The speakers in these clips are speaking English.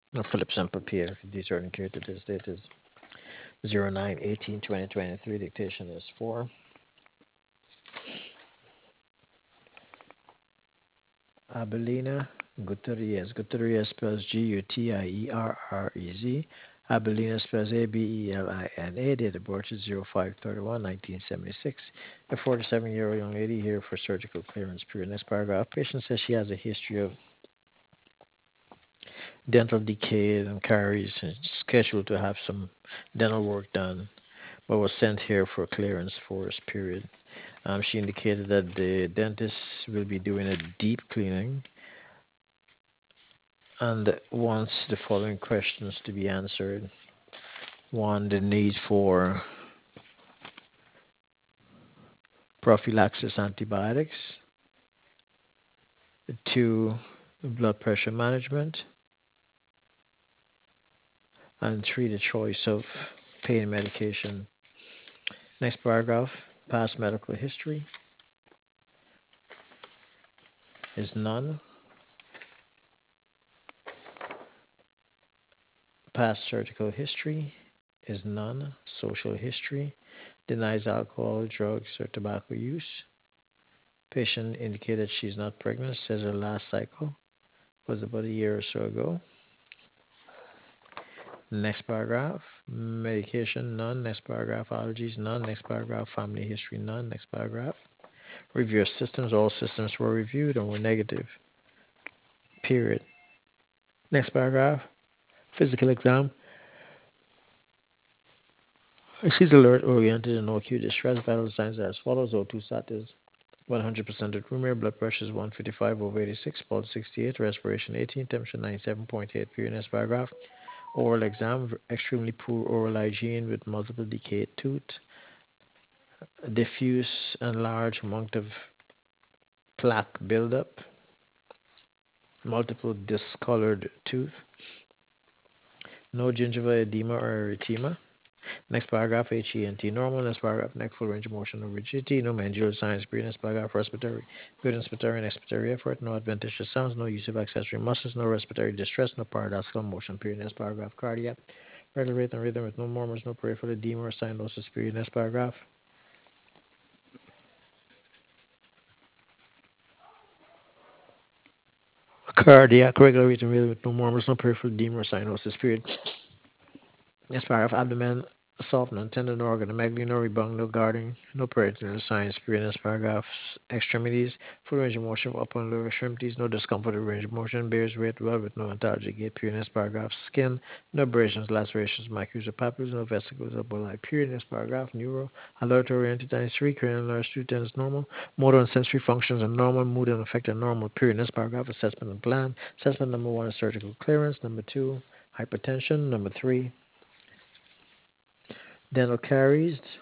Phillips and Papier. Returning here to this date is 09/18/2023. Dictation is for Abelina Gutierrez. Gutierrez spells Gutierrez. Abelina spells Abelina. Date of birth is 05/31/1976. A 47-year-old young lady here for surgical clearance. Period. Next paragraph. Patient says she has a history of dental decay and caries and scheduled to have some dental work done, but was sent here for clearance for this period. She indicated that the dentist will be doing a deep cleaning and wants the following questions to be answered. One, the need for prophylaxis antibiotics. Two, blood pressure management. And three, the choice of pain medication. Next paragraph, past medical history is none. Past surgical history is none. Social history denies alcohol, drugs, or tobacco use. Patient indicated she's not pregnant, says her last cycle was about a year or so ago. Next paragraph, medication, none. Next paragraph, allergies, none. Next paragraph, family history, none. Next paragraph, review your systems. All systems were reviewed and were negative. Period. Next paragraph, physical exam. She's alert, oriented, and no acute distress. Vital signs are as follows. O2 sat is 100% at room air. Blood pressure is 155 over 86. Pulse 68. Respiration 18. Temperature 97.8. Period. Next paragraph. Oral exam. Extremely poor oral hygiene with multiple decayed tooth. Diffuse and large amount of plaque buildup. Multiple discolored tooth. No gingival edema or erythema. Next paragraph, HENT normal. Next paragraph, neck full range of motion, no rigidity, no mandibular signs. Breathing. Next paragraph, respiratory, good inspiratory and expiratory effort, no adventitious sounds, no use of accessory muscles, no respiratory distress, no paradoxical motion. Period. Next paragraph, cardiac, regular rate and rhythm with no murmurs, no peripheral edema or cyanosis. Period. Next paragraph, cardiac, regular rate and rhythm with no murmurs, no peripheral edema or cyanosis. Period. Next paragraph, abdomen, soft, non-tendon organ, megaly, no rebound, no guarding, no peritoneal signs. Period. Next paragraph, extremities, full range of motion of upper and lower extremities, no discomfort or range of motion, bears weight well with no antalgic gait. Period. Next paragraph, skin, no abrasions, lacerations, maculae or papules, no vesicles or bulli. Period. Next paragraph, neuro, alert oriented 93, cranial nerves 210 is normal, motor and sensory functions are normal, mood and affect are normal. Period. Next paragraph, assessment and plan. Assessment number one is surgical clearance. Number two, hypertension. Number three, dental caries.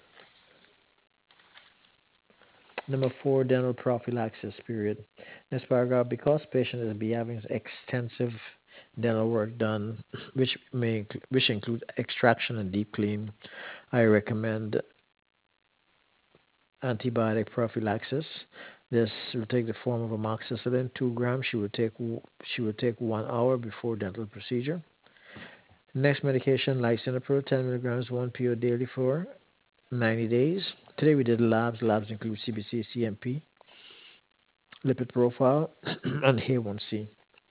Number four, dental prophylaxis. Period. Next paragraph, because patient is be having extensive dental work done, which include extraction and deep clean, I recommend antibiotic prophylaxis. This will take the form of amoxicillin, 2 grams. She will take 1 hour before dental procedure. Next medication, lisinopril, 10 milligrams, 1 PO daily for 90 days. Today we did labs. Labs include CBC, CMP, lipid profile, and HA1C.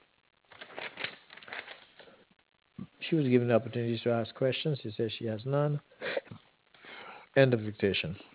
She was given the opportunity to ask questions. She says she has none. End of dictation.